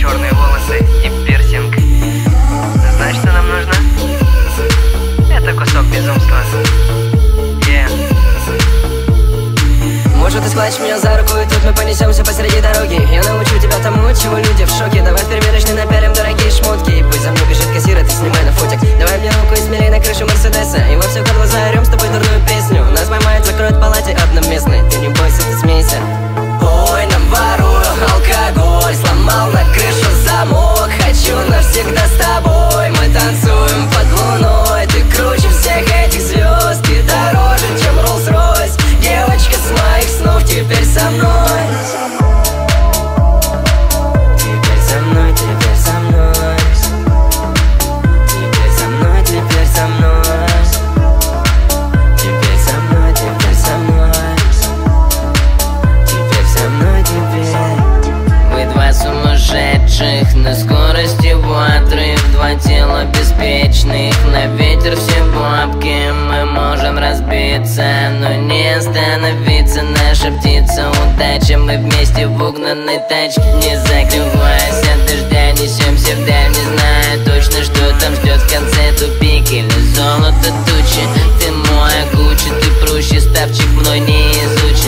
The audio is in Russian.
черные волосы и пирсинг. Знаешь, что нам нужно? Это кусок безумства. Может, ты схватишь меня за руку, и тут мы понесемся посреди дороги. Я научу тебя тому, чего люди в шоке. Давай в примерочной напялим дорогие шмотки. И пусть за мной бежит кассир, а ты снимай на фотик. Давай мне руку и смелей на крышу Мерседеса. И во все горло заорем с тобой дурную песню. Нас поймают, закроют в палате одноместной. Ты не бойся, ты смейся. Ой, нам ворую алкоголь, сломал на крышу замок. Хочу навсегда с тобой, мы танцуем под луной. Ты круче всех этих звезд, ты дороже, чем Rolls-Royce. Девочка с моих снов теперь со мной. Теперь со мной, теперь со мной. Теперь со мной, теперь со мной. Теперь со мной, теперь со мной. Теперь со мной, теперь. Вы два сумасшедших на скорости отрыв. Два тела беспечных, на ветер все бабки. Мы можем разбиться, но не остановиться. Наша птица удача, мы вместе в угнанной тачке. Не закрываясь от дождя, несемся вдаль, не зная точно, что там ждет в конце. Тупик или золото тучи. Ты моя куча, ты проще, ставчик мной не изучен.